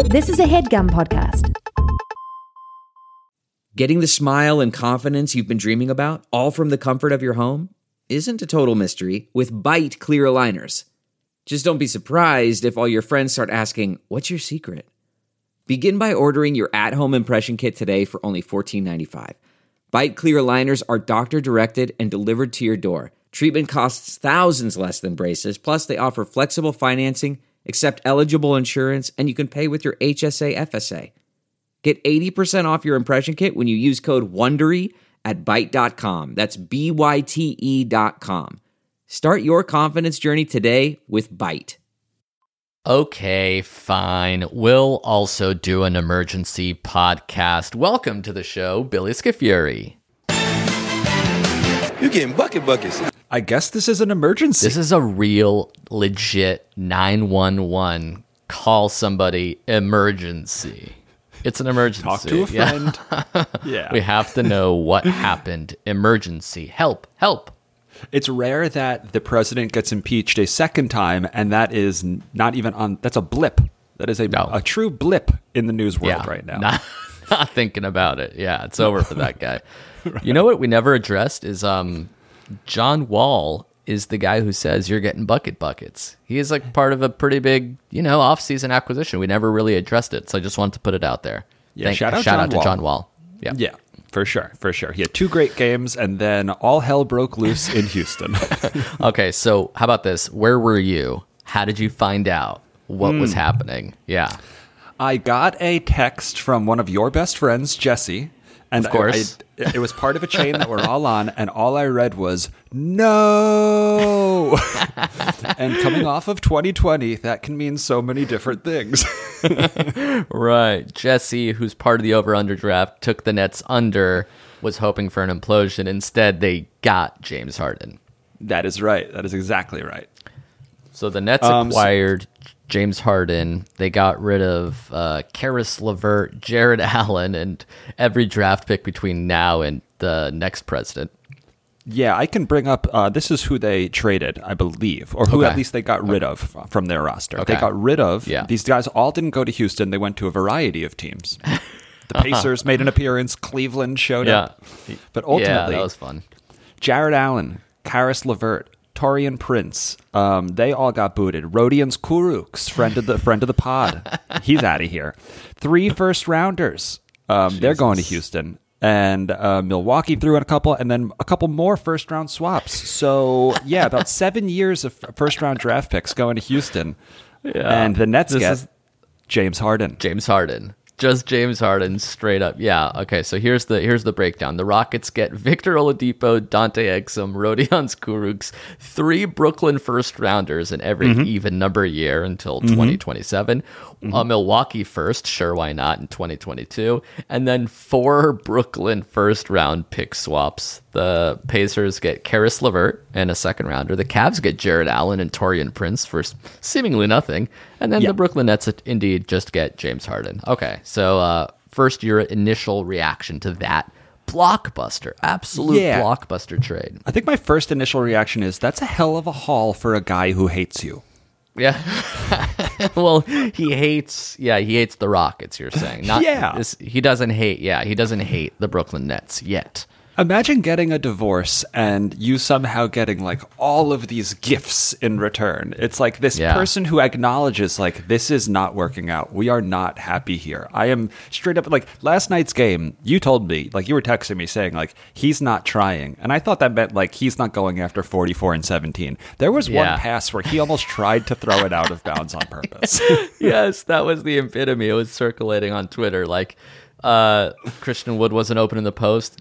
This is a HeadGum podcast. Getting the smile and confidence you've been dreaming about, all from the comfort of your home, isn't a total mystery with Byte clear aligners. Just don't be surprised if all your friends start asking, "What's your secret?" Begin by ordering your at-home impression kit today for only $14.95. Byte clear aligners are doctor-directed and delivered to your door. Treatment costs thousands less than braces, plus they offer flexible financing, accept eligible insurance, and you can pay with your HSA FSA. Get 80% off your impression kit when you use code WONDERY at Byte.com. That's BYTE.com. Start your confidence journey today with Byte. Okay, fine. We'll also do an emergency podcast. Welcome to the show, Billy Scafuri. You're getting buckets. I guess this is an emergency. This is a real, legit 911. Call somebody emergency. It's an emergency. Talk to a friend. Yeah. We have to know what happened. Emergency. Help. It's rare that the president gets impeached a second time, and that is not even on. That's a blip. That is a true blip in the news world right now. Not thinking about it. Yeah, it's over for that guy. Right. You know what we never addressed is John Wall is the guy who says you're getting buckets. He is like part of a pretty big, off-season acquisition. We never really addressed it, so I just wanted to put it out there. Yeah, shout out to John Wall. Yeah, for sure. He had 2 great games, and then all hell broke loose in Houston. Okay, so how about this? Where were you? How did you find out what was happening? Yeah. I got a text from one of your best friends, Jesse. And of course. It was part of a chain that we're all on, and all I read was, no! And coming off of 2020, that can mean so many different things. Right. Jesse, who's part of the over-under draft, took the Nets under, was hoping for an implosion. Instead, they got James Harden. That is right. That is exactly right. So the Nets acquired James Harden. They got rid of Karis LeVert, Jared Allen, and every draft pick between now and the next president. Yeah, I can bring up, this is who they traded, I believe, or who at least they got rid of from their roster. Okay. They got rid of, these guys all didn't go to Houston, they went to a variety of teams. The Pacers made an appearance, Cleveland showed up. But ultimately, that was fun. Jared Allen, Karis LeVert, Taurean Prince, they all got booted. Rodions Kurucs, friend of the pod, he's out of here. 3 first-rounders, they're going to Houston. And Milwaukee threw in a couple, and then a couple more first-round swaps. So, yeah, about 7 years of first-round draft picks going to Houston. Yeah. And the Nets get James Harden. Just James Harden, straight up. Yeah, okay, so here's the breakdown. The Rockets get Victor Oladipo, Dante Exum, Rodions Kurucs, 3 Brooklyn first-rounders in every even number year until 2027. A Milwaukee first, sure, why not, in 2022. And then 4 Brooklyn first-round pick swaps. The Pacers get Karis LeVert and a second-rounder. The Cavs get Jared Allen and Taurean Prince for seemingly nothing. And then the Brooklyn Nets indeed just get James Harden. Okay, so first your initial reaction to that blockbuster, absolute blockbuster trade. I think my first initial reaction is, that's a hell of a haul for a guy who hates you. Yeah. Well, he hates the Rockets, you're saying. He doesn't hate the Brooklyn Nets yet. Imagine getting a divorce and you somehow getting like all of these gifts in return. It's like this person who acknowledges like, this is not working out. We are not happy here. I am straight up like last night's game. You told me, like, you were texting me saying like, he's not trying. And I thought that meant like, he's not going after 44 and 17. There was one pass where he almost tried to throw it out of bounds on purpose. Yes, that was the epitome. It was circulating on Twitter. Like, Christian Wood wasn't open in the post.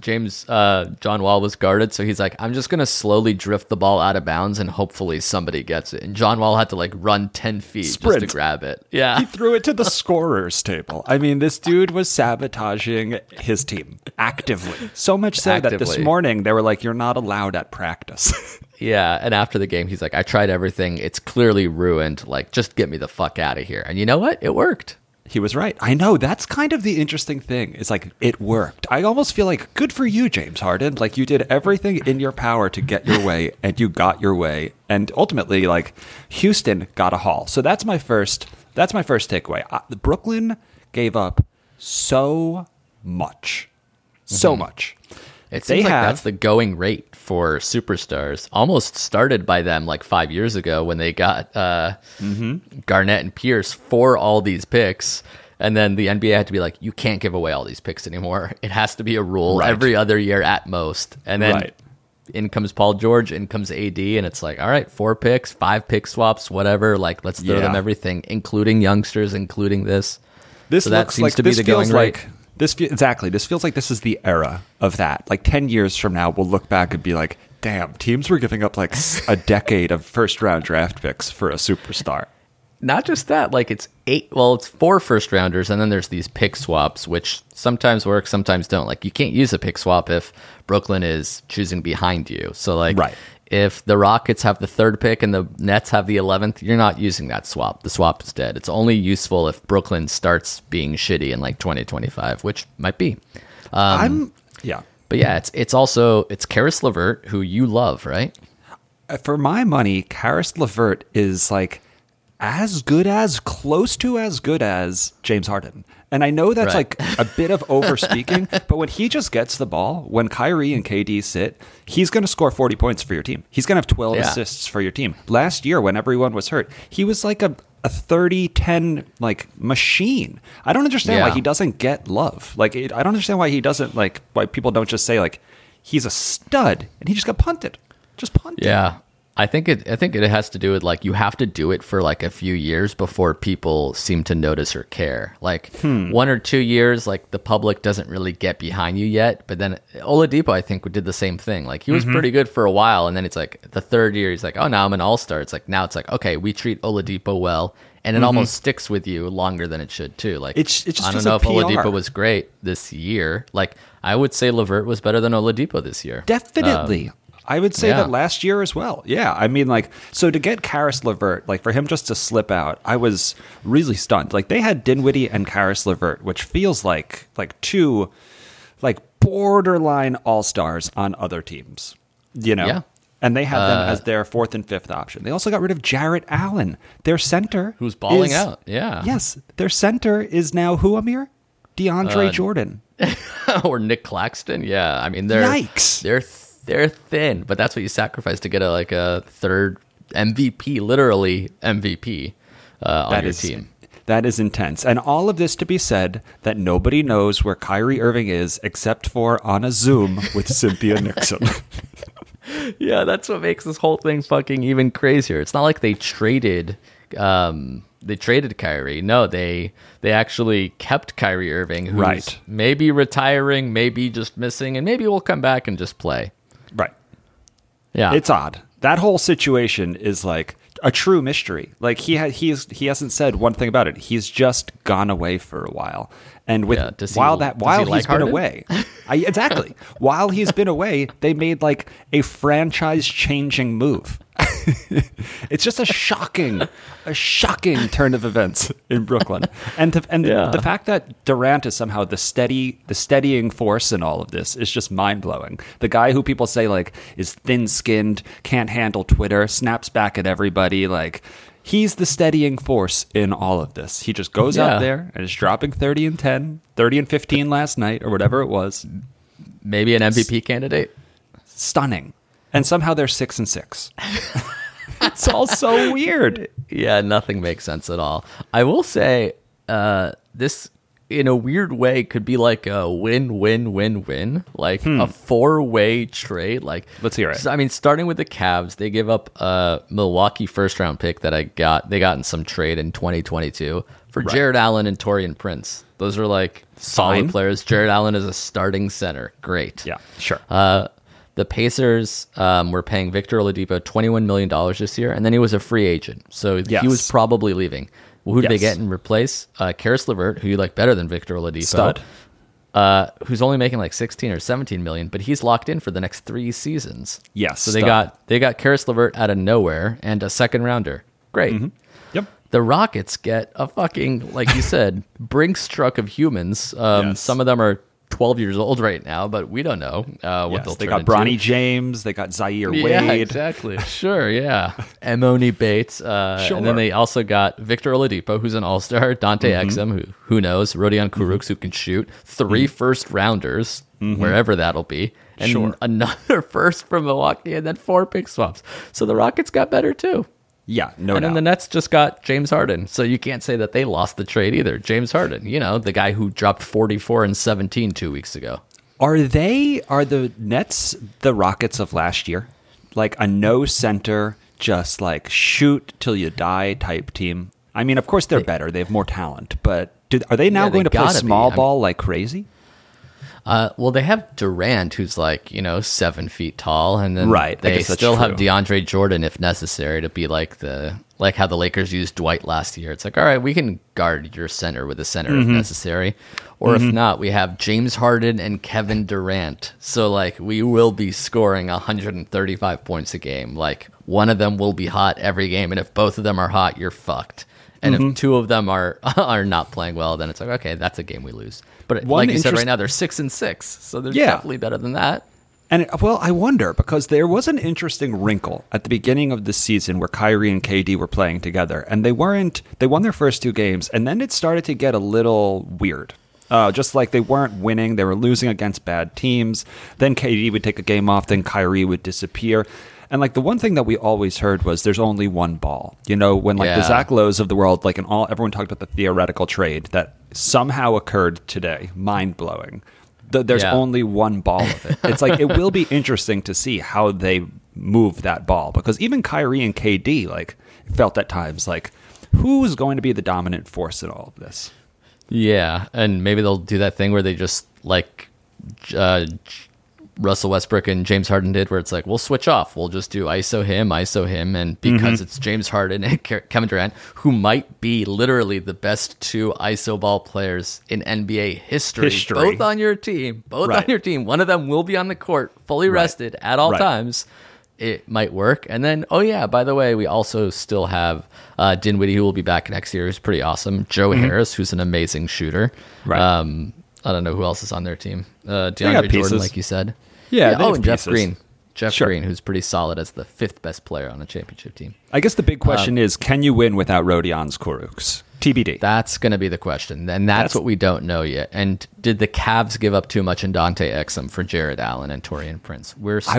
John Wall was guarded, so he's like, I'm just gonna slowly drift the ball out of bounds and hopefully somebody gets it. And John Wall had to like run 10 feet just to grab it. Yeah, he threw it to the scorer's table. I mean, this dude was sabotaging his team actively. So much so that this morning they were like, "You're not allowed at practice." Yeah, and after the game, he's like, "I tried everything. It's clearly ruined. Like, just get me the fuck out of here." And you know what? It worked. He was right. I know. That's kind of the interesting thing. It's like, it worked. I almost feel like, good for you, James Harden. Like, you did everything in your power to get your way, and you got your way. And ultimately, like, Houston got a haul. So that's my first That's my first takeaway. Brooklyn gave up so much. So much. It seems like that's the going rate for superstars. Almost started by them like 5 years ago when they got Garnett and Pierce for all these picks. And then the NBA had to be like, you can't give away all these picks anymore. It has to be a rule every other year at most. And then in comes Paul George, in comes AD, and it's like, all right, 4 picks, 5 pick swaps, whatever. Like, let's throw them everything, including youngsters, including this. This so that looks seems like to be this the feels going rate. like this. Exactly. This feels like this is the era of that. Like 10 years from now, we'll look back and be like, damn, teams were giving up like a decade of first round draft picks for a superstar. Not just that, like it's 4 first rounders, and then there's these pick swaps, which sometimes work, sometimes don't. Like you can't use a pick swap if Brooklyn is choosing behind you. So like if the Rockets have the 3rd pick and the Nets have the 11th, you're not using that swap. The swap is dead. It's only useful if Brooklyn starts being shitty in like 2025, which might be. But yeah, it's also Karis LeVert, who you love, right? For my money, Karis LeVert is like as good as, close to as good as James Harden. And I know that's like a bit of overspeaking, but when he just gets the ball, when Kyrie and KD sit, he's going to score 40 points for your team. He's going to have 12 assists for your team. Last year, when everyone was hurt, he was like a 30-10 like machine. I don't understand why he doesn't get love. Like I don't understand why he doesn't, like, why people don't just say like he's a stud and he just got punted. Just punted. Yeah. I think it has to do with like you have to do it for like a few years before people seem to notice or care. Like 1 or 2 years, like the public doesn't really get behind you yet. But then Oladipo, I think, did the same thing. Like he was pretty good for a while, and then it's like the 3rd year, he's like, oh, now I'm an all-star. It's like now it's like, okay, we treat Oladipo well, and it almost sticks with you longer than it should too. Like it's just I don't know if Oladipo was great this year. Like I would say LeVert was better than Oladipo this year. Definitely. I would say that last year as well. Yeah, I mean, like, so to get Karis LeVert, like, for him just to slip out, I was really stunned. Like, they had Dinwiddie and Karis LeVert, which feels like 2, like, borderline all-stars on other teams, you know? Yeah. And they had them as their 4th and 5th option. They also got rid of Jarrett Allen, their center. Who's balling out, yeah. Yes, their center is now who, Amir? DeAndre Jordan. Or Nick Claxton, yeah. I mean, they're thin, but that's what you sacrifice to get a 3rd MVP, literally MVP, on your team. That is intense. And all of this to be said that nobody knows where Kyrie Irving is except for on a Zoom with Cynthia Nixon. Yeah, that's what makes this whole thing fucking even crazier. It's not like they traded Kyrie. No, they actually kept Kyrie Irving, who's maybe retiring, maybe just missing, and maybe will come back and just play. Right. Yeah. It's odd. That whole situation is like a true mystery. Like he hasn't said one thing about it. He's just gone away for a while. And with while he's been away. Exactly. While he's been away, they made like a franchise changing move. It's just a shocking turn of events in Brooklyn, and the fact that Durant is somehow the steadying force in all of this is just mind blowing. The guy who people say like is thin skinned, can't handle Twitter, snaps back at everybody, like he's the steadying force in all of this. He just goes out there and is dropping 30 and 10, 30 and 15 last night or whatever it was. Maybe an MVP candidate. Stunning. And somehow they're 6 and 6. It's all so weird. Yeah, nothing makes sense at all. I will say, this in a weird way could be like a win-win-win-win, like a 4-way trade. Like, let's hear it. I mean, starting with the Cavs, they give up a Milwaukee first-round pick that they got in some trade in 2022 for Jared Allen and Taurean Prince. Those are like solid players. Jared Allen is a starting center. Great. Yeah, sure. The Pacers were paying Victor Oladipo $21 million this year, and then he was a free agent. So he was probably leaving. Who did they get in replace? Karis LeVert, who you like better than Victor Oladipo. Stud. Who's only making like 16 or 17 million, but he's locked in for the next 3 seasons. Yes. So they got Karis LeVert out of nowhere and a 2nd rounder. Great. Mm-hmm. Yep. The Rockets get a fucking, like you said, Brinks truck of humans. Some of them are 12 years old right now, but we don't know what they'll they turn got Bronny into. James, they got Zaire Yeah, Wade. exactly. Sure, yeah. Emoni Bates. And then they also got Victor Oladipo, who's an all-star, Dante Exum, who knows, Rodion Kurucs, who can shoot, 3 first-rounders, wherever that'll be, and another first from Milwaukee, and then 4 pick swaps. So the Rockets got better, too. Yeah, no And doubt. then the Nets just got James Harden. So you can't say that they lost the trade either. James Harden, the guy who dropped 44 and 17 2 weeks ago. Are the Nets the Rockets of last year? Like a no center, just like shoot till you die type team? I mean, of course they're better. They have more talent. But are they now Yeah, going they to play gotta small be. ball like crazy? Well, they have Durant, who's 7 feet tall, and then Right, I they guess that's still have true. DeAndre Jordan if necessary to be like how the Lakers used Dwight last year. It's like, all right, we can guard your center with a center if necessary, or if not, we have James Harden and Kevin Durant. So we will be scoring 135 points a game. Like one of them will be hot every game, and if both of them are hot, you're fucked. And if 2 of them are not playing well, then it's like, okay, that's a game we lose. But One like you said, interest- right now they're 6-6, so they're Yeah. definitely better than that. And I wonder because there was an interesting wrinkle at the beginning of the season where Kyrie and KD were playing together, and they won their first 2 games, and then it started to get a little weird. Just like they weren't winning, they were losing against bad teams. Then KD would take a game off, then Kyrie would disappear. And the one thing that we always heard was there's only one ball. When the Zach Lowe's of the world, everyone talked about the theoretical trade that somehow occurred today, mind blowing. There's only one ball of it. It's it will be interesting to see how they move that ball because even Kyrie and KD felt at times who's going to be the dominant force in all of this. Yeah, and maybe they'll do that thing where they just Russell Westbrook and James Harden did, where it's we'll switch off. We'll just do ISO him, and because it's James Harden and Kevin Durant, who might be literally the best 2 ISO ball players in NBA history. Both on your team. On your team. One of them will be on the court, fully rested at all times. It might work. And then, by the way, we also still have Dinwiddie, who will be back next year, who's pretty awesome. Joe Harris, who's an amazing shooter. Right. I don't know who else is on their team. got DeAndre pieces. Jordan, like you said. Yeah, they have and Jeff pieces. Green. Jeff Sure. Green, who's pretty solid as the 5th best player on a championship team. I guess the big question is, can you win without Rodion's Kurucs? TBD. That's going to be the question, and that's what we don't know yet. And did the Cavs give up too much in Dante Exum for Jared Allen and Taurean Prince?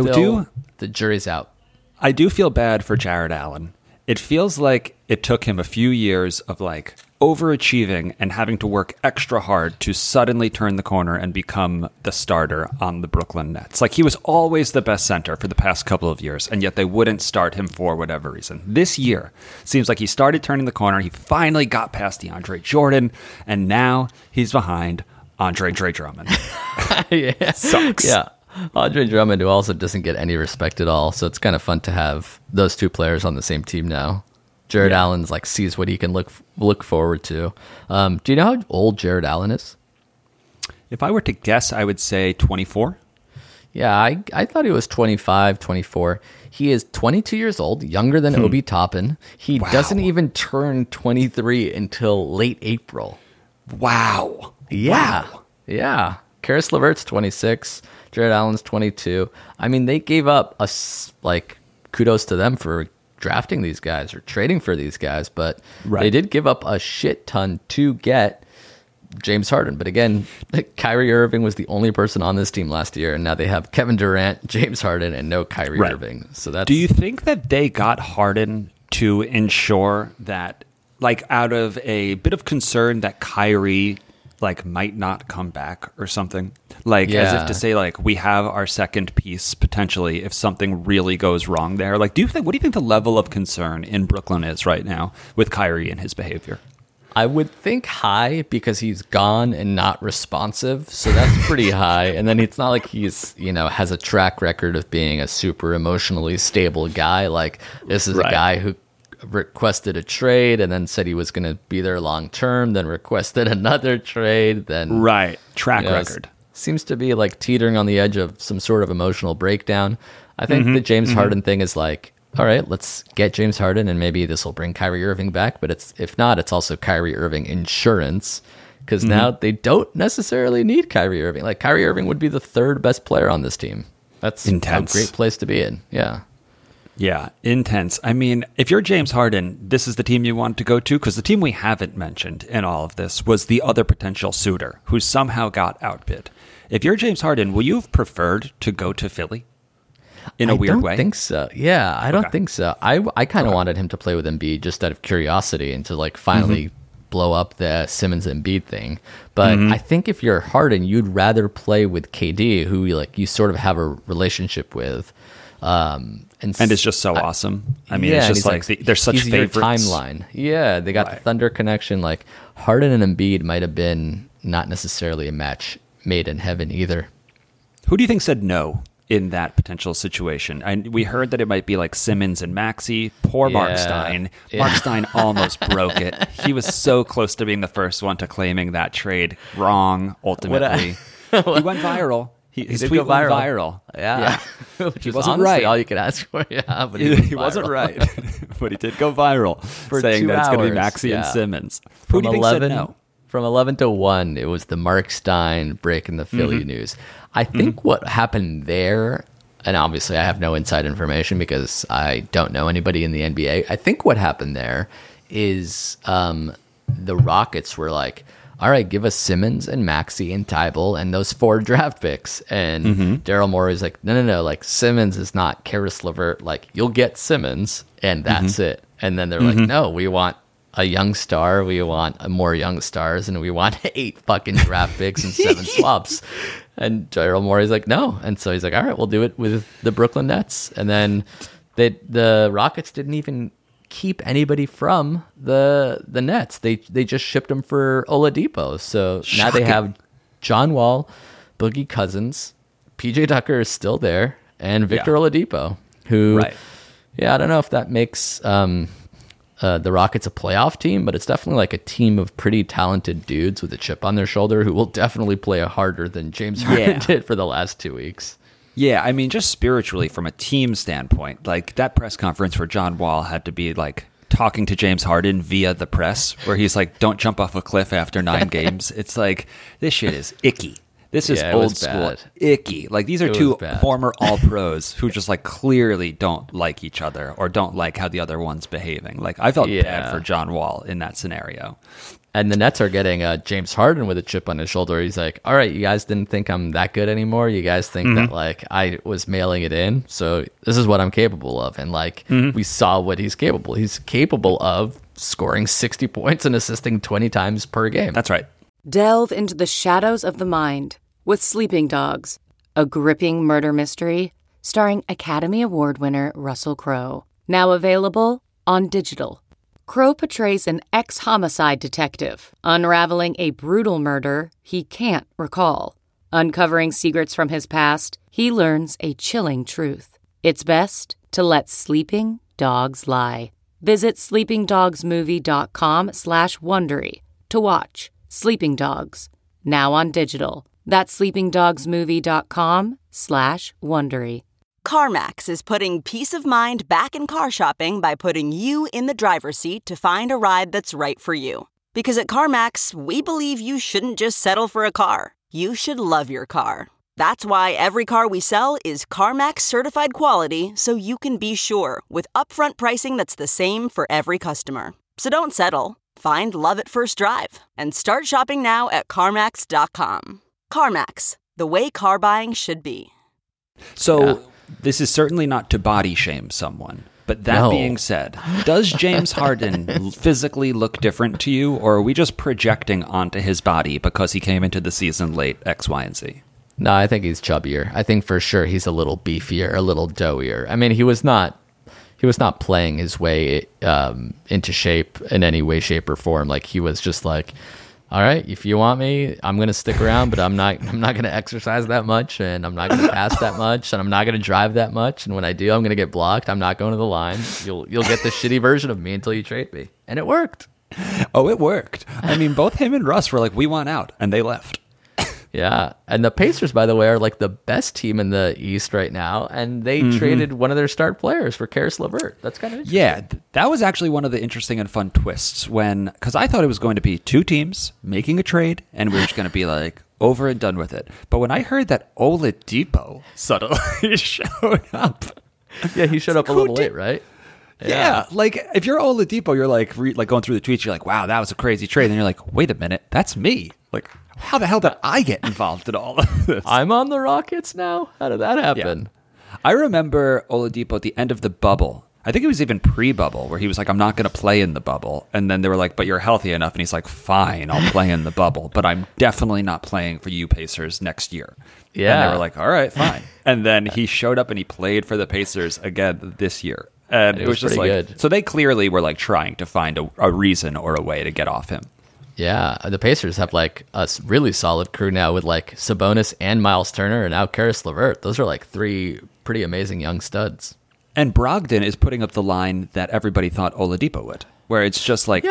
The jury's out. I do feel bad for Jared Allen. It feels like it took him a few years of overachieving and having to work extra hard to suddenly turn the corner and become the starter on the Brooklyn Nets. He was always the best center for the past couple of years, and yet they wouldn't start him for whatever reason. This year, seems like he started turning the corner. He finally got past DeAndre Jordan, and now he's behind Andre Drummond. Yeah. Sucks. Yeah. Andre Drummond, who also doesn't get any respect at all. So it's kind of fun to have those 2 players on the same team now. Jared Allen's sees what he can look forward to. Do you know how old Jared Allen is? If I were to guess, I would say 24. Yeah, I thought he was 25, 24. He is 22 years old, younger than Obi Toppin. He doesn't even turn 23 until late April. Wow. Yeah. Wow. Yeah. Karis LeVert's 26. Jared Allen's 22. I mean, they gave up kudos to them for drafting these guys or trading for these guys, but they did give up a shit ton to get James Harden. But again, Kyrie Irving was the only person on this team last year, and now they have Kevin Durant, James Harden, and no Kyrie Irving. So that's. Do you think that they got Harden to ensure that, out of a bit of concern that Kyrie might not come back or something, as if to say we have our second piece potentially if something really goes wrong there? What do you think the level of concern in Brooklyn is right now with Kyrie and his behavior? I would think high because he's gone and not responsive, so that's pretty high. And then it's not like he's has a track record of being a super emotionally stable guy. This is a guy who requested a trade and then said he was going to be there long term, then requested another trade, then track record seems to be teetering on the edge of some sort of emotional breakdown. I think the James Harden thing is all right, let's get James Harden and maybe this will bring Kyrie Irving back, but if not, it's also Kyrie Irving insurance because now they don't necessarily need Kyrie Irving. Like, Kyrie Irving would be the third best player on this team. That's intense. A great place to be in. Yeah. Yeah, intense. I mean, if you're James Harden, this is the team you want to go to, because the team we haven't mentioned in all of this was the other potential suitor who somehow got outbid. If you're James Harden, will you have preferred to go to Philly in a weird way? I don't think so. Yeah, I don't think so. I kind of wanted him to play with Embiid just out of curiosity and to like finally blow up the Simmons and Embiid thing. But I think if you're Harden, you'd rather play with KD, who like you sort of have a relationship with. And it's just so awesome. I mean, it's just like they're such favorites. Timeline. Yeah, they got the Thunder connection. Like Harden and Embiid might have been not necessarily a match made in heaven either. Who do you think said no in that potential situation? We heard that it might be like Simmons and Maxey. Poor Mark Stein. Mark Stein almost broke it. He was so close to being the first one to claiming that trade wrong, ultimately. He went viral. His tweet went viral. Yeah. Which he wasn't right. All you could ask for. Yeah, but he wasn't right. But he did go viral for saying that it's going to be Maxey and Simmons. Who do you think said no? From 11 to 1, it was the Mark Stein breaking the Philly news. I think what happened there, and obviously I have no inside information because I don't know anybody in the NBA. I think what happened there is the Rockets were like, all right, give us Simmons and Maxey and Tybal and those 4 draft picks. And Daryl Morey's like, no, like Simmons is not Karis LeVert. Like, you'll get Simmons and that's it. And then they're like, no, we want a young star, we want more young stars, and we want 8 fucking draft picks and 7 swaps. And Daryl Morey's like, no. And so he's like, all right, we'll do it with the Brooklyn Nets. And then the Rockets didn't even keep anybody from the Nets. They just shipped them for Oladipo. So now they have John Wall, Boogie Cousins, PJ Tucker is still there, and Victor Oladipo, who, I don't know if that makes the Rockets a playoff team, but it's definitely like a team of pretty talented dudes with a chip on their shoulder who will definitely play harder than James Harden did for the last 2 weeks. Yeah, I mean, just spiritually from a team standpoint, like that press conference for John Wall had to be like talking to James Harden via the press, where he's like, don't jump off a cliff after 9 games. It's like, this shit is icky. This is old school icky. Like, these are 2 former all-pros who just like clearly don't like each other or don't like how the other one's behaving. Like, I felt bad for John Wall in that scenario. And the Nets are getting James Harden with a chip on his shoulder. He's like, all right, you guys didn't think I'm that good anymore. You guys think that like I was mailing it in. So this is what I'm capable of. And like we saw what he's capable. He's capable of scoring 60 points and assisting 20 times per game. That's right. Delve into the shadows of the mind with Sleeping Dogs, a gripping murder mystery starring Academy Award winner Russell Crowe. Now available on digital. Crowe portrays an ex-homicide detective unraveling a brutal murder he can't recall. Uncovering secrets from his past, he learns a chilling truth. It's best to let sleeping dogs lie. Visit sleepingdogsmovie.com/Wondery to watch Sleeping Dogs, now on digital. That's sleepingdogsmovie.com/Wondery. CarMax is putting peace of mind back in car shopping by putting you in the driver's seat to find a ride that's right for you. Because at CarMax, we believe you shouldn't just settle for a car. You should love your car. That's why every car we sell is CarMax certified quality, so you can be sure with upfront pricing that's the same for every customer. So don't settle. Find love at first drive and start shopping now at CarMax.com. CarMax, the way car buying should be. So this is certainly not to body shame someone. But that being said, does James Harden physically look different to you, or are we just projecting onto his body because he came into the season late X, Y, and Z? No, I think he's chubbier. I think for sure he's a little beefier, a little doughier. I mean, he was not playing his way into shape in any way, shape, or form. Like, he was just like, all right, if you want me, I'm going to stick around, but I'm not going to exercise that much, and I'm not going to pass that much, and I'm not going to drive that much, and when I do, I'm going to get blocked. I'm not going to the line. You'll get the shitty version of me until you trade me. And it worked. Oh, it worked. I mean, both him and Russ were like, we want out, and they left. Yeah. And the Pacers, by the way, are like the best team in the East right now. And they traded one of their star players for Karis LeVert. That's kind of interesting. Yeah, that was actually one of the interesting and fun twists because I thought it was going to be two teams making a trade and we were just going to be like over and done with it. But when I heard that Oladipo suddenly showed up. Yeah, he showed up a little late, right? Yeah, like if you're Oladipo, you're like going through the tweets, you're like, wow, that was a crazy trade. And you're like, wait a minute, that's me. Like, how the hell did I get involved in all of this? I'm on the Rockets now? How did that happen? Yeah. I remember Oladipo at the end of the bubble. I think it was even pre-bubble where he was like, I'm not going to play in the bubble. And then they were like, but you're healthy enough. And he's like, fine, I'll play in the bubble. But I'm definitely not playing for you Pacers next year. Yeah. And they were like, all right, fine. And then he showed up and he played for the Pacers again this year. And it was just like, good. So they clearly were like trying to find a reason or a way to get off him. Yeah, the Pacers have like a really solid crew now with like Sabonis and Miles Turner and now Karis LeVert. Those are like three pretty amazing young studs. And Brogdon is putting up the line that everybody thought Oladipo would, where it's just like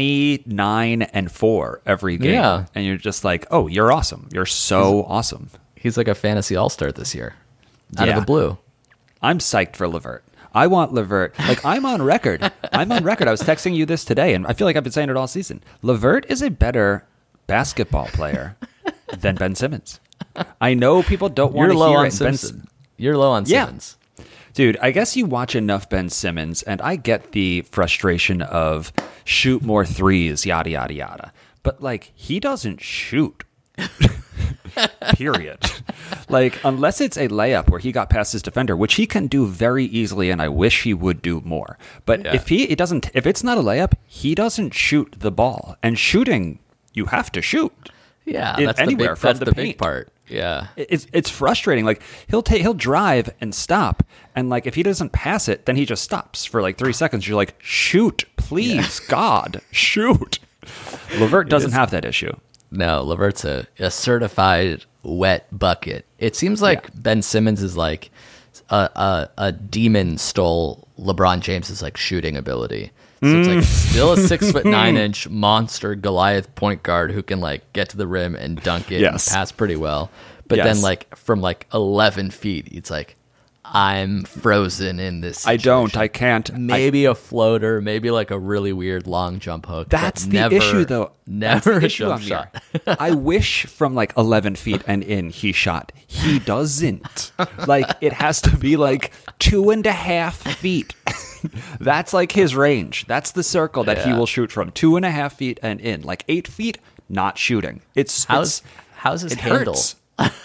29-4 every game. Yeah. And you're just like, oh, you're awesome. You're so awesome. He's like a fantasy all-star this year out of the blue. I'm psyched for LeVert. I want LeVert. Like, I'm on record. I was texting you this today, and I feel like I've been saying it all season. LeVert is a better basketball player than Ben Simmons. I know people don't want to hear it. You're low on Simmons. Dude, I guess you watch enough Ben Simmons, and I get the frustration of shoot more threes, yada, yada, yada. But, like, he doesn't shoot. Period. Like, unless it's a layup where he got past his defender, which he can do very easily, and I wish he would do more. But if it's not a layup, he doesn't shoot the ball. And shooting, you have to shoot. Yeah, that's the big part. Yeah, it's frustrating. Like he'll drive and stop, and like if he doesn't pass it, then he just stops for like 3 seconds. You're like, shoot, please, God, shoot. LeVert doesn't have that issue. No, LeVert's a certified wet bucket. It seems like Ben Simmons is like a demon stole LeBron James's like shooting ability. So it's like still a 6'9" monster Goliath point guard who can like get to the rim and dunk it and pass pretty well. But then like from like 11 feet, it's like, I'm frozen in this situation. I can't. Maybe a floater, maybe like a really weird long jump hook. That's the issue, though. Never a jump shot. I wish from like 11 feet and in he shot. He doesn't. Like, it has to be like 2.5 feet. That's like his range. That's the circle that he will shoot from. 2.5 feet and in. Like 8 feet, not shooting. How's his handle? Hurts.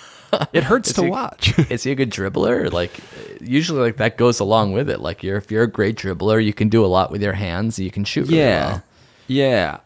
It hurts to watch. Is he a good dribbler? Like, usually, like that goes along with it. Like, if you're a great dribbler, you can do a lot with your hands. You can shoot really well. Yeah.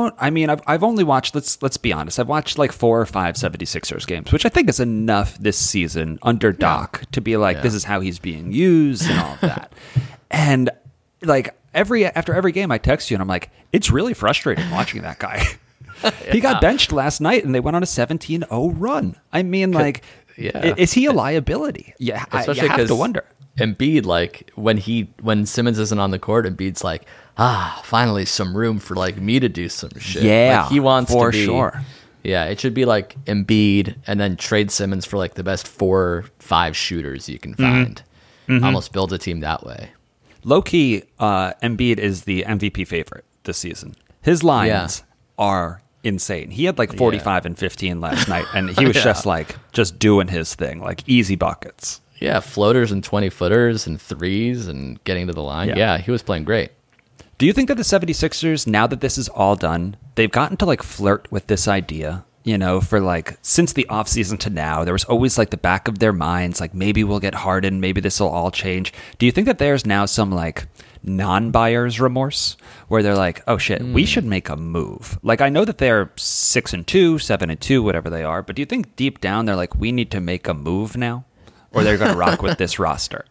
I've only watched, let's be honest, I've watched like 4 or 5 76ers games, which I think is enough this season under Doc to be like, this is how he's being used and all of that. And like after every game I text you and I'm like, it's really frustrating watching that guy. He got benched last night and they went on a 17-0 run. I mean, like, is he a liability? Yeah, especially you have to wonder. Embiid, like when Simmons isn't on the court, Embiid's like, finally some room for like me to do some shit. Yeah, like, he wants for to be, sure. Yeah, it should be like Embiid and then trade Simmons for like the best 4 or 5 shooters you can find. Almost build a team that way. Low-key, Embiid is the MVP favorite this season. His lines are insane. He had like 45 and 15 last night, and he was just doing his thing, like easy buckets. Yeah, floaters and 20-footers and threes and getting to the line. Yeah, he was playing great. Do you think that the 76ers, now that this is all done, they've gotten to like flirt with this idea, you know, for like since the offseason to now, there was always like the back of their minds, like maybe we'll get Harden, maybe this will all change. Do you think that there's now some like non-buyer's remorse where they're like, oh shit, we should make a move? Like, I know that they're 6-2, 7-2, whatever they are, but do you think deep down they're like, we need to make a move now? Or they're going to rock with this roster?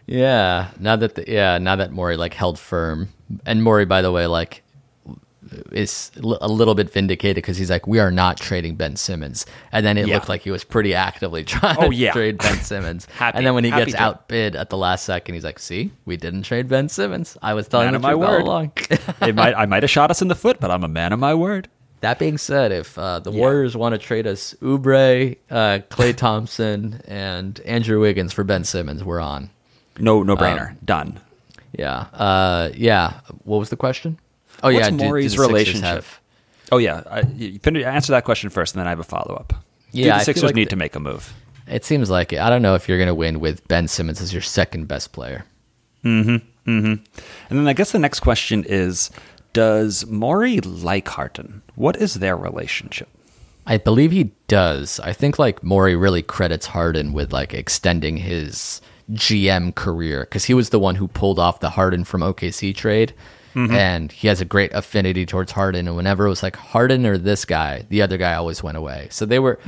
Now that Morey like held firm, and Morey, by the way, like is a little bit vindicated because he's like, we are not trading Ben Simmons, and then it looked like he was pretty actively trying to trade Ben Simmons. And then when he gets outbid at the last second, he's like, see, we didn't trade Ben Simmons. I was telling you the truth all along. I might have shot us in the foot, but I'm a man of my word. That being said, if the Warriors want to trade us Oubre, Klay Thompson, and Andrew Wiggins for Ben Simmons, we're on. No brainer. Done. Yeah. What was the question? Oh, What's yeah. Morey's do the Sixers relationship? Oh, yeah. Answer that question first, and then I have a follow-up. Yeah, do I the feel Sixers like need to make a move? It seems like it. I don't know if you're going to win with Ben Simmons as your second best player. And then I guess the next question is, does Morey like Harden? What is their relationship? I believe he does. I think like Morey really credits Harden with like extending his GM career because he was the one who pulled off the Harden from OKC trade. And he has a great affinity towards Harden. And whenever it was like Harden or this guy, the other guy always went away. So they were,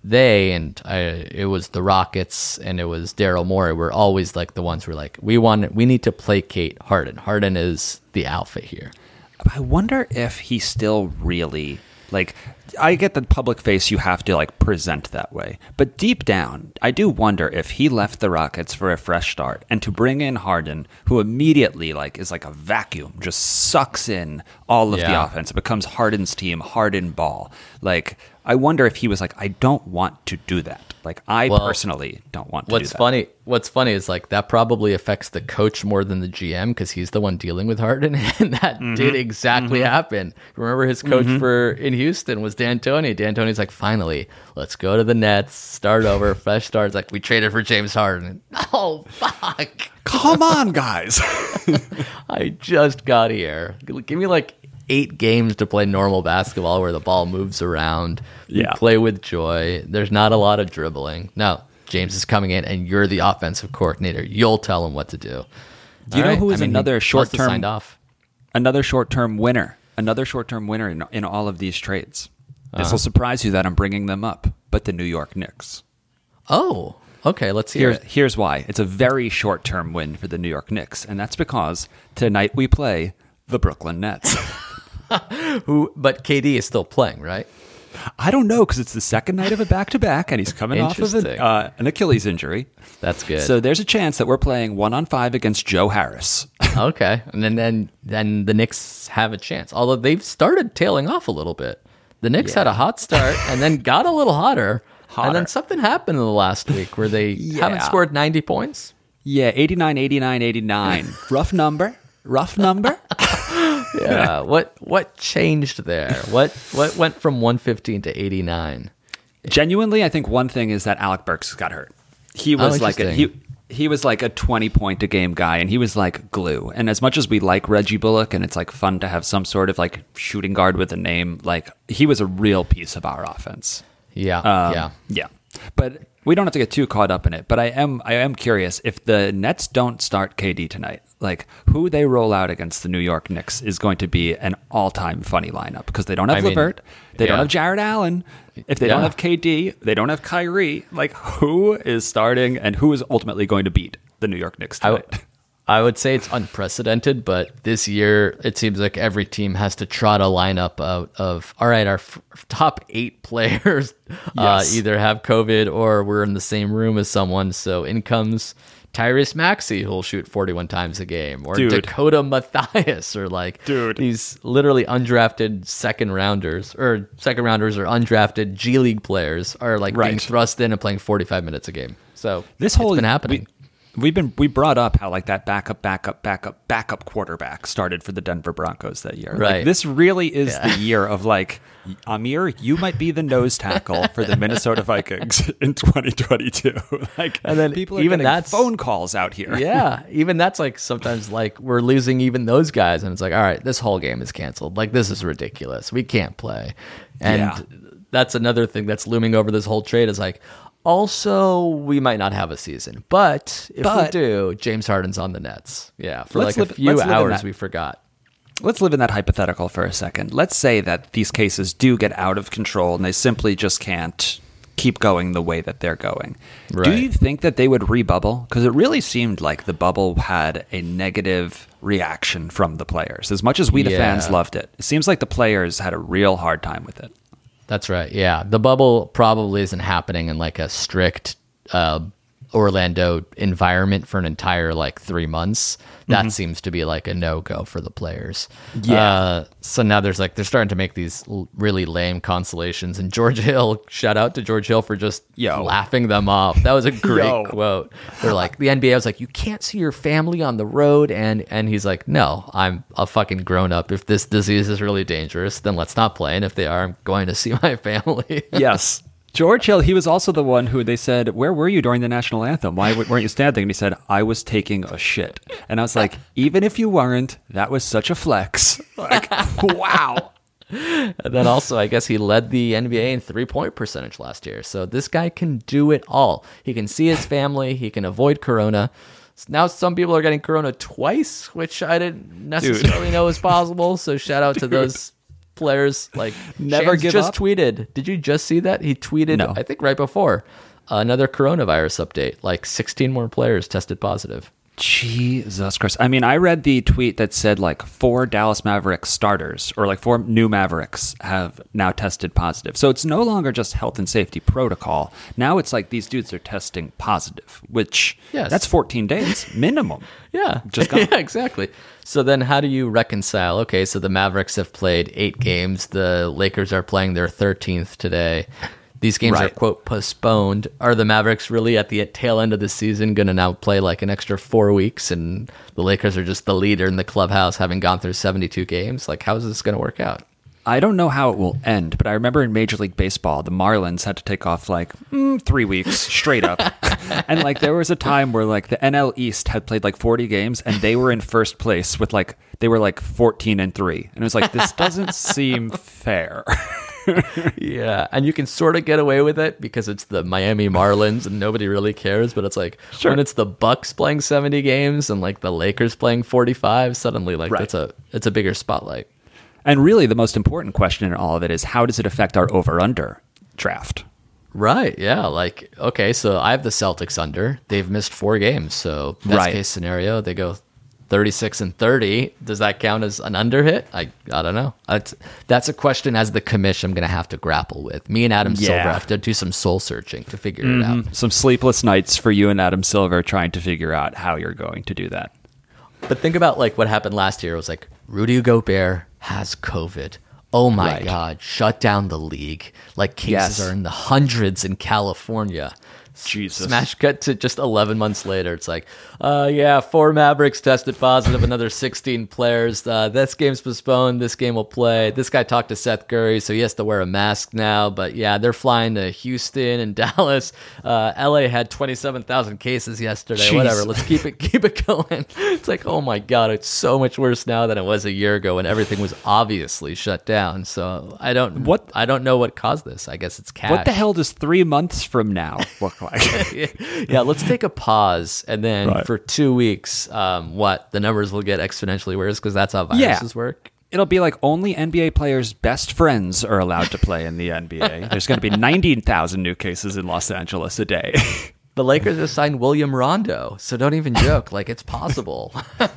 it was the Rockets and it was Daryl Morey were always like the ones who were like, we need to placate Harden. Harden is the alpha here. I wonder if he still really, like, I get the public face you have to, like, present that way. But deep down, I do wonder if he left the Rockets for a fresh start and to bring in Harden, who immediately, like, is like a vacuum, just sucks in all of the offense. It becomes Harden's team, Harden ball. Like, I wonder if he was like, I don't want to do that. Like, I personally don't want to do that. What's funny is like that probably affects the coach more than the GM because he's the one dealing with Harden, and that did exactly happen. Remember his coach in Houston was D'Antoni. D'Antoni's like, finally, let's go to the Nets, start over, fresh start. It's like we traded for James Harden. Oh fuck! Come on, guys. I just got here. Give me like 8 games to play normal basketball where the ball moves around. You play with joy. There's not a lot of dribbling. No, James is coming in and you're the offensive coordinator. You'll tell him what to do. Do you know who is another short-term signed off? Another short-term winner? Another short-term winner in all of these trades. This will surprise you that I'm bringing them up, but the New York Knicks. Oh, okay. Let's hear it. Here's why. It's a very short-term win for the New York Knicks, and that's because tonight we play the Brooklyn Nets. But KD is still playing, right? I don't know because it's the second night of a back-to-back, and he's coming off of an Achilles injury. That's good. So there's a chance that we're playing 1-on-5 against Joe Harris. Okay, and then the Knicks have a chance. Although they've started tailing off a little bit. The Knicks had a hot start and then got a little hotter. And then something happened in the last week where they haven't scored 90 points. Yeah, 89, 89, 89. Rough number. Yeah, what changed there? What went from 115 to 89? Genuinely, I think one thing is that Alec Burks got hurt. He was he was like a 20-point a game guy, and he was like glue. And as much as we like Reggie Bullock, and it's like fun to have some sort of like shooting guard with a name, like he was a real piece of our offense. Yeah. But we don't have to get too caught up in it. But I am curious if the Nets don't start KD tonight, like who they roll out against the New York Knicks is going to be an all-time funny lineup because they don't have LeVert, they don't have Jared Allen. If they don't have KD, they don't have Kyrie. Like who is starting and who is ultimately going to beat the New York Knicks tonight? I would say it's unprecedented, but this year it seems like every team has to trot a lineup of all right, our top 8 players either have COVID or we're in the same room as someone. So in comes Tyrese Maxey, who'll shoot 41 times a game, or Dakota Mathias, or like these literally undrafted second rounders or undrafted G League players are like being thrust in and playing 45 minutes a game. So it's been happening. We brought up how like that backup quarterback started for the Denver Broncos that year. Right. Like, this really is the year of like, Amir, you might be the nose tackle for the Minnesota Vikings in 2022. Like, and then people are even getting phone calls out here. Yeah, even that's like sometimes like we're losing even those guys, and it's like, all right, this whole game is canceled. Like this is ridiculous. We can't play, and that's another thing that's looming over this whole trade is like. Also, we might not have a season, but if we do, James Harden's on the Nets. Yeah, for like a few hours we forgot. Let's live in that hypothetical for a second. Let's say that these cases do get out of control and they simply just can't keep going the way that they're going. Right. Do you think that they would rebubble? Because it really seemed like the bubble had a negative reaction from the players. As much as we, the fans, loved it, it seems like the players had a real hard time with it. That's right. Yeah. The bubble probably isn't happening in like a strict Orlando environment for an entire like 3 months, that seems to be like a no-go for the players. So now they're starting to make these really lame consolations, and George Hill, shout out to George Hill for just laughing them off. That was a great quote. They're like, the NBA was like, you can't see your family on the road, and he's like, no, I'm a fucking grown up. If this disease is really dangerous, then let's not play, and if they are, I'm going to see my family. Yes. George Hill, he was also the one who they said, where were you during the national anthem? Why weren't you standing? And he said, I was taking a shit. And I was like, even if you weren't, that was such a flex. Like, wow. And then also, I guess he led the NBA in 3-point percentage last year. So this guy can do it all. He can see his family. He can avoid corona. Now some people are getting corona twice, which I didn't necessarily know was possible. So shout out to those players. Like, never Shams give just up. tweeted. Did you just see that? He tweeted, No. I think right before, another coronavirus update. Like 16 more players tested positive. Jesus Christ. I mean, I read the tweet that said like 4 Dallas Mavericks starters or like 4 new Mavericks have now tested positive. So it's no longer just health and safety protocol. Now it's like these dudes are testing positive, which that's 14 days minimum. Yeah, just gone. Yeah, exactly. So then how do you reconcile? Okay, so the Mavericks have played 8 games. The Lakers are playing their 13th today. These games are, quote, postponed. Are the Mavericks really at the tail end of the season going to now play like an extra 4 weeks, and the Lakers are just the leader in the clubhouse having gone through 72 games? Like, how is this going to work out? I don't know how it will end, but I remember in Major League Baseball, the Marlins had to take off like 3 weeks straight up. And like there was a time where like the NL East had played like 40 games and they were in first place with like, they were like 14-3. And it was like, this doesn't seem fair. Yeah, and you can sort of get away with it because it's the Miami Marlins and nobody really cares, but it's like when it's the Bucks playing 70 games and like the Lakers playing 45, suddenly like it's a bigger spotlight. And really the most important question in all of it is, how does it affect our over-under draft? Right, yeah. Like, okay, so I have the Celtics under. They've missed 4 games, so best case scenario, they go 36-30. Does that count as an under hit? I don't know. That's a question as the commission I'm going to have to grapple with. Me and Adam Silver have to do some soul searching to figure it out. Some sleepless nights for you and Adam Silver trying to figure out how you're going to do that. But think about like what happened last year. It was like Rudy Gobert has COVID. Oh my God, shut down the league. Like cases are in the hundreds in California. Jesus. Smash cut to just 11 months later. It's like, 4 Mavericks tested positive, another 16 players. This game's postponed. This game will play. This guy talked to Seth Curry, so he has to wear a mask now. But yeah, they're flying to Houston and Dallas. LA had 27,000 cases yesterday. Jeez. Whatever. Let's keep it going. It's like, oh my God, it's so much worse now than it was a year ago when everything was obviously shut down. So I don't know what caused this. I guess it's cash. What the hell does 3 months from now look like? Yeah, let's take a pause, and then for 2 weeks, the numbers will get exponentially worse because that's how viruses work. It'll be like only NBA players' best friends are allowed to play in the NBA. There's going to be 19,000 new cases in Los Angeles a day. The Lakers have signed William Rondo, so don't even joke. Like, it's possible.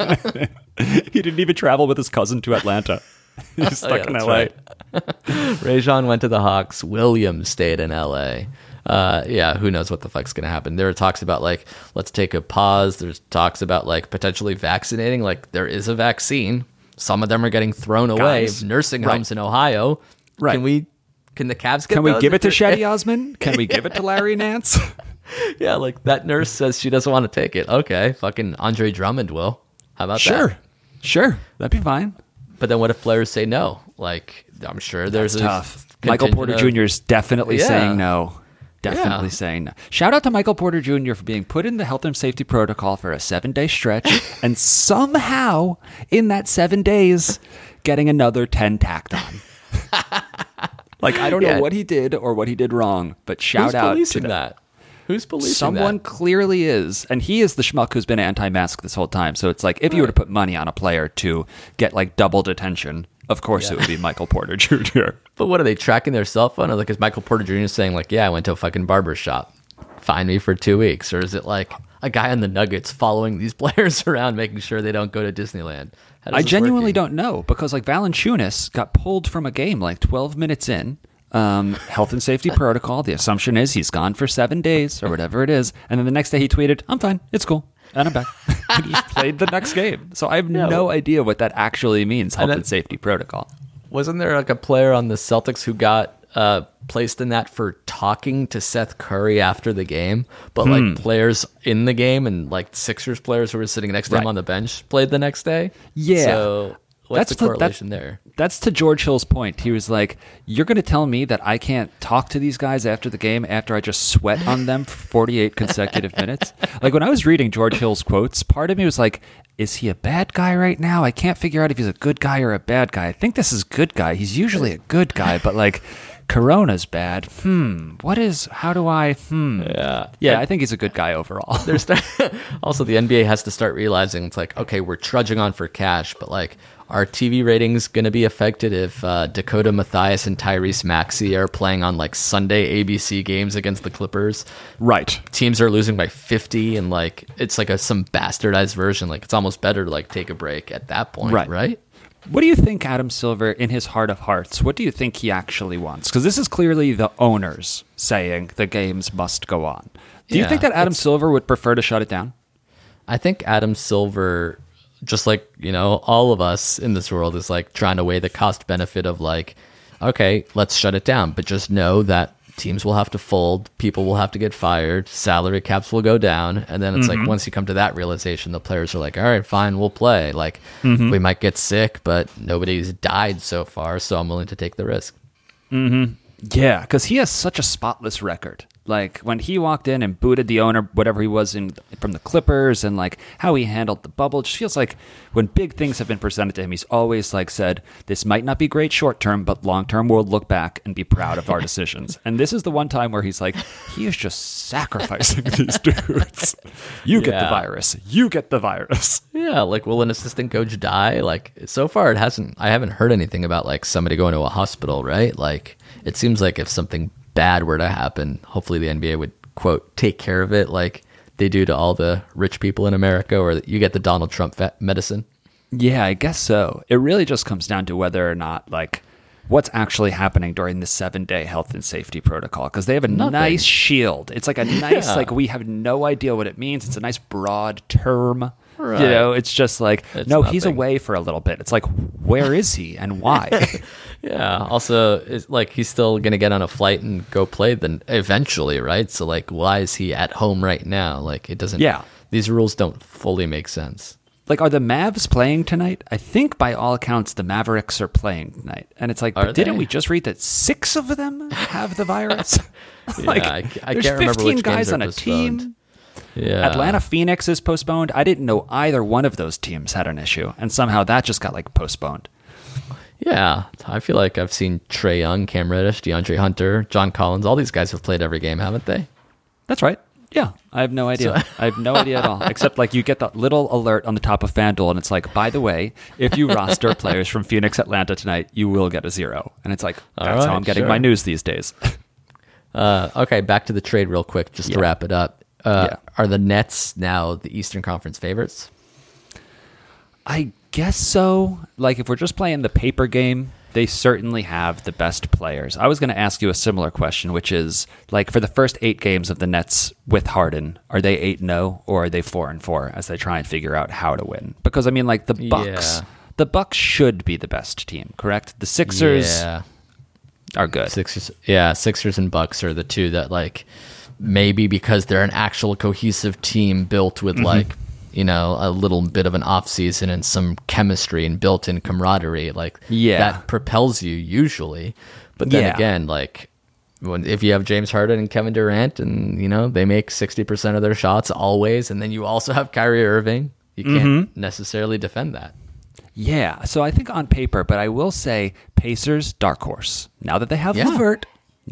He didn't even travel with his cousin to Atlanta. He's stuck in LA. Right. Rajon went to the Hawks. William stayed in LA. Who knows what the fuck's going to happen. There are talks about, like, let's take a pause. There's talks about, like, potentially vaccinating. Like, there is a vaccine. Some of them are getting thrown away. Nursing homes in Ohio. Right. Can the Cavs get Can we those? give it to Shetty Osman? Can we give it to Larry Nance? Yeah, like, that nurse says she doesn't want to take it. Okay, fucking Andre Drummond will. How about that? Sure. That'd be fine. But then what if players say no? Like, I'm sure there's tough. Michael Porter Jr. is definitely saying no. Definitely saying no. Shout out to Michael Porter Jr. for being put in the health and safety protocol for a 7-day stretch and somehow in that 7 days getting another 10 tacked on. Like, I don't know what he did or what he did wrong, but shout out to that. Who's policing someone that? Clearly is, and he is the schmuck who's been anti-mask this whole time. So it's like, if you were to put money on a player to get like double detention, of course it would be Michael Porter Jr. But what are they tracking their cell phone? Or like, is Michael Porter Jr. saying like, yeah, I went to a fucking barber shop, find me for 2 weeks? Or is it like a guy on the Nuggets following these players around, making sure they don't go to Disneyland? I genuinely don't know, because like Valanciunas got pulled from a game like 12 minutes in. health and safety protocol. The assumption is he's gone for 7 days or whatever it is. And then the next day he tweeted, I'm fine. It's cool. And I'm back. He just played the next game. So I have no idea what that actually means, health and safety protocol. Wasn't there like a player on the Celtics who got placed in that for talking to Seth Curry after the game, but like players in the game and like Sixers players who were sitting next to him on the bench played the next day? Yeah. So what's the correlation there? That's to George Hill's point. He was like, you're going to tell me that I can't talk to these guys after the game after I just sweat on them for 48 consecutive minutes? Like when I was reading George Hill's quotes, part of me was like, is he a bad guy right now? I can't figure out if he's a good guy or a bad guy. I think this is good guy. He's usually a good guy, but like Corona's bad. How do I? Yeah, I think he's a good guy overall. Also, the NBA has to start realizing it's like, okay, we're trudging on for cash, but like, are TV ratings going to be affected if Dakota Mathias and Tyrese Maxey are playing on like Sunday ABC games against the Clippers? Right. Teams are losing by 50 and like it's like some bastardized version. Like it's almost better to like take a break at that point, right? What do you think Adam Silver, in his heart of hearts, what do you think he actually wants? Because this is clearly the owners saying the games must go on. Do you think that Adam Silver would prefer to shut it down? I think Adam Silver, just like, you know, all of us in this world, is like trying to weigh the cost benefit of like, okay, let's shut it down. But just know that teams will have to fold, people will have to get fired, salary caps will go down. And then it's like, once you come to that realization, the players are like, all right, fine, we'll play. Like, we might get sick, but nobody's died so far, so I'm willing to take the risk. Yeah, because he has such a spotless record. Like when he walked in and booted the owner, whatever he was from the Clippers, and like how he handled the bubble, it just feels like when big things have been presented to him, he's always like said, this might not be great short term, but long term we'll look back and be proud of our decisions. And this is the one time where he's like, he is just sacrificing these dudes. You get the virus. You get the virus. Yeah, like will an assistant coach die? Like so far I haven't heard anything about like somebody going to a hospital, right? Like it seems like if something bad were to happen, hopefully the NBA would, quote, take care of it like they do to all the rich people in America, or you get the Donald Trump medicine. Yeah, I guess so. It really just comes down to whether or not, like, what's actually happening during the 7-day health and safety protocol, because they have a nice shield. It's like a nice, like, we have no idea what it means. It's a nice broad term. Right. You know, it's just like, he's away for a little bit. It's like, where is he and why? Yeah. Also, it's like he's still going to get on a flight and go play then eventually, right? So like, why is he at home right now? Like it doesn't, these rules don't fully make sense. Like, are the Mavs playing tonight? I think by all accounts, the Mavericks are playing tonight. And it's like, but didn't we just read that 6 of them have the virus? Like, I there's can't remember 15 which guys on a postponed. team. Yeah. Atlanta Phoenix is postponed. I didn't know either one of those teams had an issue, and somehow that just got like postponed. Yeah, I feel like I've seen Trae Young, Cam Reddish, DeAndre Hunter, John Collins. All these guys have played every game, haven't they? That's right. Yeah, I have no idea. I have no idea at all. Except like you get that little alert on the top of FanDuel, and it's like, by the way, if you roster players from Phoenix, Atlanta tonight, you will get a 0. And it's like, that's how I'm getting my news these days. Okay, back to the trade real quick, just to wrap it up. Are the Nets now the Eastern Conference favorites? I guess so. Like, if we're just playing the paper game, they certainly have the best players. I was going to ask you a similar question, which is, like, for the first 8 games of the Nets with Harden, are they 8-0 or are they 4-4 as they try and figure out how to win? Because, I mean, like, the Bucks should be the best team, correct? The Sixers are good. Sixers and Bucks are the two that, like, maybe because they're an actual cohesive team built with, like, you know, a little bit of an off season and some chemistry and built-in camaraderie, like that propels you usually. But then again, like if you have James Harden and Kevin Durant, and you know they make 60% of their shots always, and then you also have Kyrie Irving, you can't necessarily defend that. Yeah, so I think on paper, but I will say Pacers dark horse. Now that they have LeVert,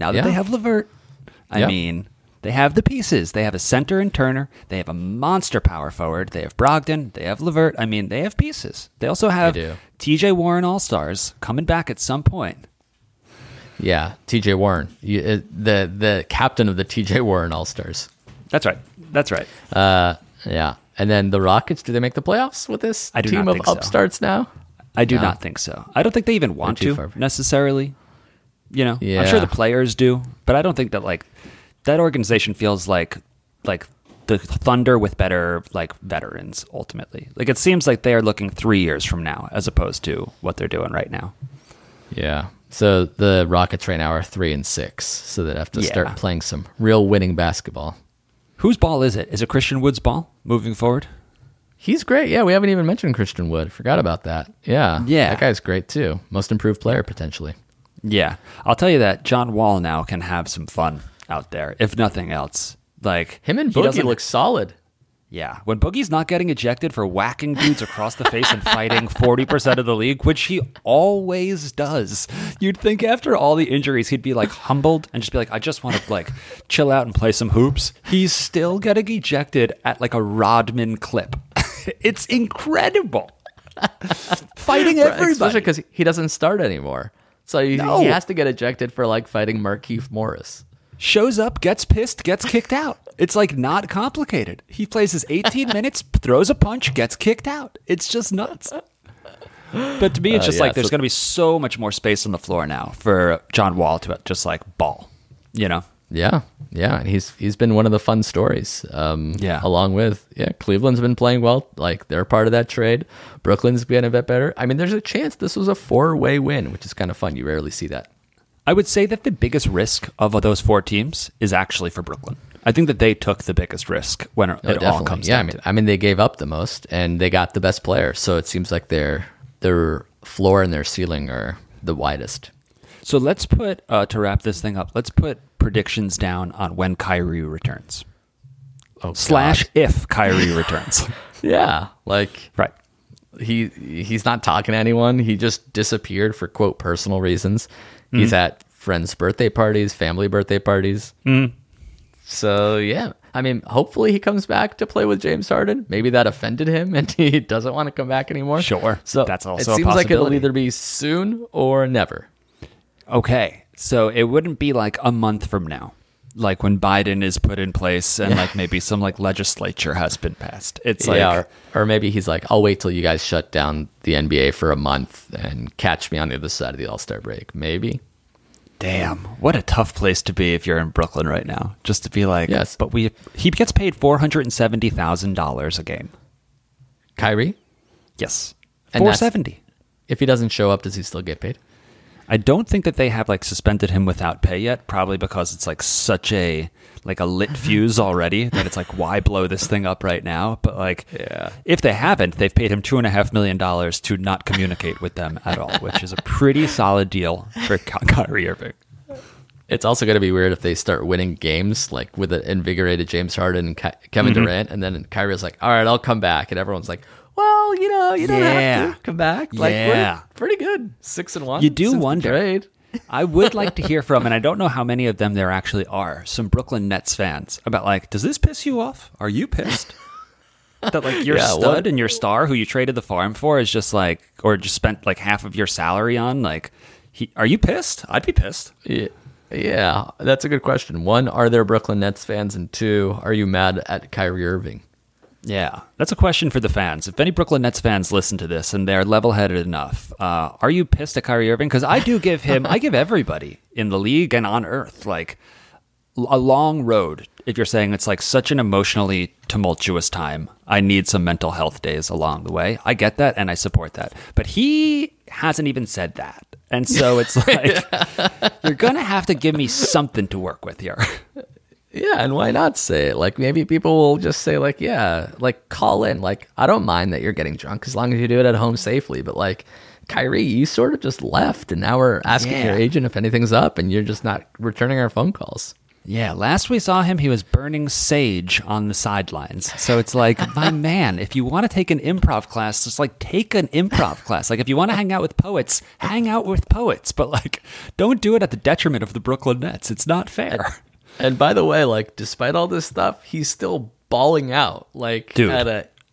I mean. They have the pieces. They have a center in Turner. They have a monster power forward. They have Brogdon. They have LeVert. I mean, they have pieces. They also have TJ Warren All-Stars coming back at some point. Yeah, TJ Warren, the captain of the TJ Warren All-Stars. That's right. Yeah. And then the Rockets, do they make the playoffs with this team of upstarts now? I do not think so. I don't think they even want to necessarily. You know, Yeah. I'm sure the players do, but I don't think that like that organization feels like the Thunder with better like veterans ultimately. Like it seems like they are looking 3 years from now as opposed to what they're doing right now. Yeah. So the Rockets right now are 3-6, so they'd have to Yeah. start playing some real winning basketball. Whose ball is it? Is it Christian Wood's ball moving forward? He's great. Yeah, we haven't even mentioned Christian Wood. Forgot about that. Yeah. Yeah. That guy's great too. Most improved player potentially. Yeah. I'll tell you that John Wall now can have some fun out there, if nothing else. Like Him and he Boogie doesn't- look solid. Yeah, when Boogie's not getting ejected for whacking dudes across the face and fighting 40% of the league, which he always does, you'd think after all the injuries he'd be like humbled and just be like, I just want to like chill out and play some hoops. He's still getting ejected at like a Rodman clip. It's incredible. Fighting Especially everybody. because he doesn't start anymore. So he has to get ejected for like fighting Markieff Morris. Shows up, gets pissed, gets kicked out. It's like not complicated. He plays his 18 minutes, throws a punch, gets kicked out. It's just nuts. But to me, it's just yeah, like there's so- going to be so much more space on the floor now for John Wall to just like ball, you know? Yeah, yeah, and he's been one of the fun stories. Yeah. along with Cleveland's been playing well. Like they're part of that trade. Brooklyn's been a bit better. I mean, there's a chance this was a 4-way win, which is kind of fun. You rarely see that. I would say that the biggest risk of those 4 teams is actually for Brooklyn. I think that they took the biggest risk when it all comes down to it. I mean, they gave up the most and they got the best player. So it seems like their floor and their ceiling are the widest. So let's put, to wrap this thing up, let's put predictions down on when Kyrie returns. Oh, Slash God. if Kyrie returns. Yeah, like Right. he's not talking to anyone. He just disappeared for quote personal reasons. He's at friends' birthday parties, family birthday parties. So yeah, I mean, hopefully he comes back to play with James Harden. Maybe that offended him and he doesn't want to come back anymore. Sure. So That's also it a seems like it'll possibility. either be soon or never. Okay, so it wouldn't be like a month from now, like when Biden is put in place and like maybe some like legislature has been passed. It's like, Yeah, or maybe he's like, I'll wait till you guys shut down the NBA for a month and catch me on the other side of the All-Star break. Maybe. damn, what a tough place to be if you're in Brooklyn right now. Just to be like, Yes. but he gets paid $470,000 a game. Kyrie, Yes, And that's- 470. if he doesn't show up, does he still get paid? I don't think that they have like suspended him without pay yet, probably because it's like such a lit fuse already that it's like, why blow this thing up right now? But like, if they haven't, they've paid him $2.5 million to not communicate with them at all, which is a pretty solid deal for Kyrie Irving. It's also going to be weird if they start winning games like with an invigorated James Harden and Kevin Durant, and then Kyrie's like, all right, I'll come back. And everyone's like, well, you don't have to come back. Like, Yeah. we're pretty good. 6-1. You do since the wonder. trade. I would like to hear from, and I don't know how many of them there actually are, some Brooklyn Nets fans about like, does this piss you off? Are you pissed? That like your Yeah, stud what- and your star who you traded the farm for is just like, or just spent like half of your salary on, like, are you pissed? I'd be pissed. Yeah, that's a good question. 1, are there Brooklyn Nets fans? And 2, are you mad at Kyrie Irving? Yeah, that's a question for the fans. If any Brooklyn Nets fans listen to this and they're level-headed enough, are you pissed at Kyrie Irving? Because I do give him, I give everybody in the league and on Earth like a long road. If you're saying it's like such an emotionally tumultuous time, I need some mental health days along the way. I get that and I support that. But he hasn't even said that. And so it's like, you're going to have to give me something to work with here. Yeah, and why not say it? Like, maybe people will just say, like, yeah, like, call in. Like, I don't mind that you're getting drunk as long as you do it at home safely. But, like, Kyrie, you sort of just left, and now we're asking your agent if anything's up, and you're just not returning our phone calls. Yeah, last we saw him, he was burning sage on the sidelines. So it's like, my man, if you want to take an improv class, just like take an improv class. Like if you want to hang out with poets, hang out with poets. But like, don't do it at the detriment of the Brooklyn Nets. It's not fair. And by the way, like, despite all this stuff, he's still balling out, like, Dude. at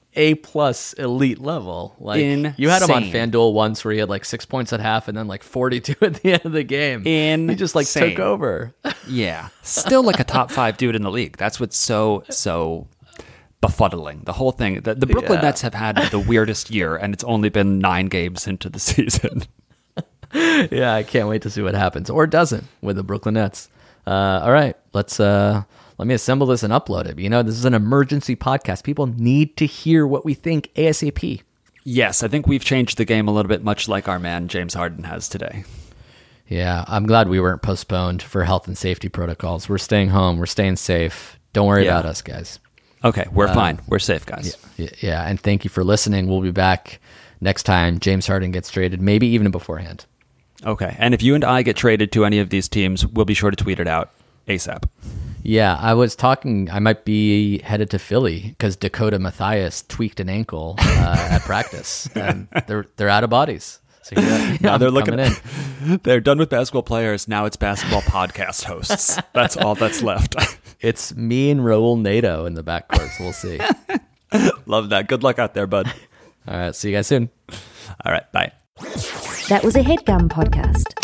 A+ elite level. Like, you had him on Insane. FanDuel once where he had like 6 points at half and then like 42 at the end of the game. He just like Insane. took over. Yeah, still like a top 5 dude in the league. That's what's so befuddling. The whole thing. The Brooklyn Yeah. Nets have had the weirdest year, and it's only been 9 games into the season. Yeah, I can't wait to see what happens or doesn't with the Brooklyn Nets. All right, let me assemble this and upload it. You know, this is an emergency podcast. People need to hear what we think ASAP. Yes, I think we've changed the game a little bit, much like our man James Harden has today. Yeah, I'm glad we weren't postponed for health and safety protocols. We're staying home. We're staying safe. Don't worry about us, guys. Okay, we're fine. We're safe, guys. Yeah, and thank you for listening. We'll be back next time James Harden gets traded, maybe even beforehand. Okay, and if you and I get traded to any of these teams, we'll be sure to tweet it out ASAP. Yeah, I might be headed to Philly because Dakota Mathias tweaked an ankle at practice, and they're out of bodies. So now they're looking in. They're done with basketball players. Now it's basketball podcast hosts. That's all that's left. It's me and Raul Nato in the backcourt, so we'll see. Love that. Good luck out there, bud. All right, see you guys soon. All right, bye. That was a HeadGum podcast.